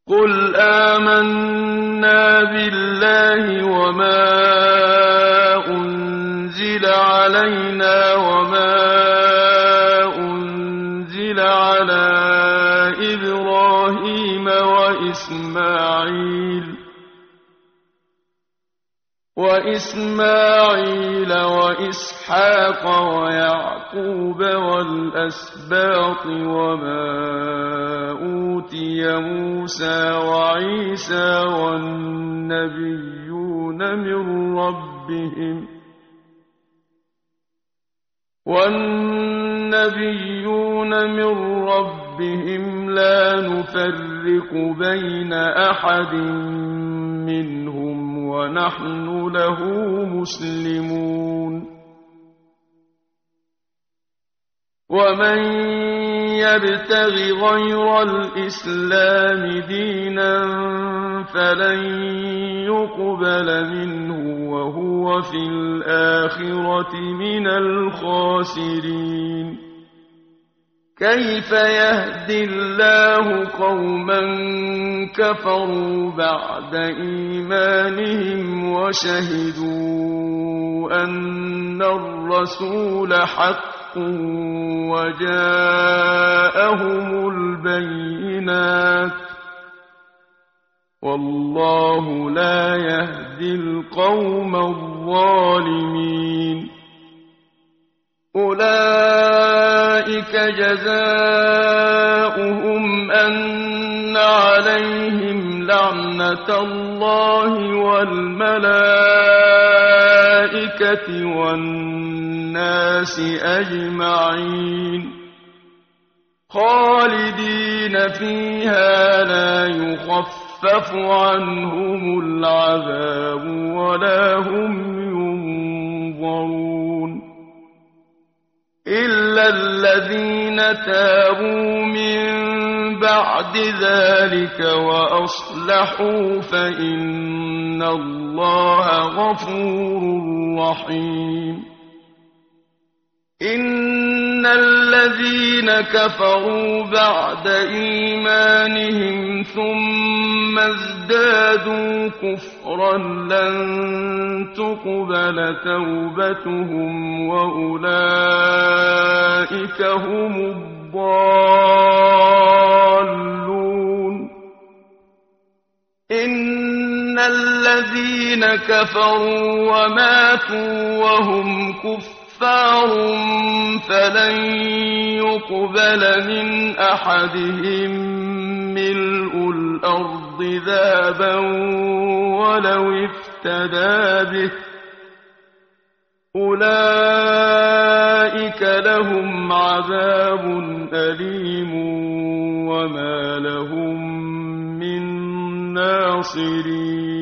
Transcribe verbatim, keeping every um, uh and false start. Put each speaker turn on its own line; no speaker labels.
قُلْ آمَنَّا بِاللَّهِ وَمَا أُنزِلَ عَلَيْنَا وَمَا أُنزِلَ عَلَىٰ إِبْرَاهِيمَ وَإِسْمَاعِيلَ وَإِسْمَاعِيلَ وَإِسْحَاقَ وَيَعْقُوبَ وَالْأَسْبَاطِ وَمَا أُوتِيَ مُوسَىٰ وَعِيسَىٰ وَالنَّبِيُّونَ مِن رَّبِّهِمْ وَالنَّبِيُّونَ مِن رَّبِّهِمْ لَا نُفَرِّقُ بَيْنَ أَحَدٍ مِّنْهُمْ وَنَحْنُ لَهُ مُسْلِمُونَ وَمَن يَبْتَغِ غَيْرَ الْإِسْلَامِ دِينًا فَلَن يُقْبَلَ مِنْهُ وَهُوَ فِي الْآخِرَةِ مِنَ الْخَاسِرِينَ كَيْفَ يَهْدِي اللَّهُ قَوْمًا كَفَرُوا بَعْدَ إِيمَانِهِمْ وَشَهِدُوا أَنَّ الرَّسُولَ حَقٌّ وَجَاءَهُمُ الْبَيِّنَاتُ وَاللَّهُ لَا يَهْدِي الْقَوْمَ الظَّالِمِينَ أُولَٰئِكَ جَزَاؤُهُمْ أَنَّ عَلَيْهِمْ لَعْنَةَ اللَّهِ وَالْمَلَائِكَةِ وَالنَّاسِ أَجْمَعِينَ خَالِدِينَ فِيهَا لَا يُخَفَّفُ عَنْهُمُ الْعَذَابُ وَلَا هُمْ يُنظَرُونَ إِلَّا الَّذِينَ تَابُوا مِن بَعْدِ ذَلِكَ وَأَصْلَحُوا فَإِنَّ اللَّهَ غَفُورٌ رَّحِيمٌ إِنَّ الَّذِينَ كَفَرُوا بَعْدَ إِيمَانِهِمْ ثُمَّ ازْدَادُوا كُفْرًا لَّن تُقْبَلَ تَوْبَتُهُمْ وَأُولَٰئِكَ هُمُ الضَّالُّونَ إِنَّ الَّذِينَ كَفَرُوا وَمَاتُوا وَهُمْ كُفَّارٌ كفار فلن يقبل من أحدهم ملء الأرض ذهبا ولو افتدى به أولئك لهم عذاب أليم وما لهم من ناصرين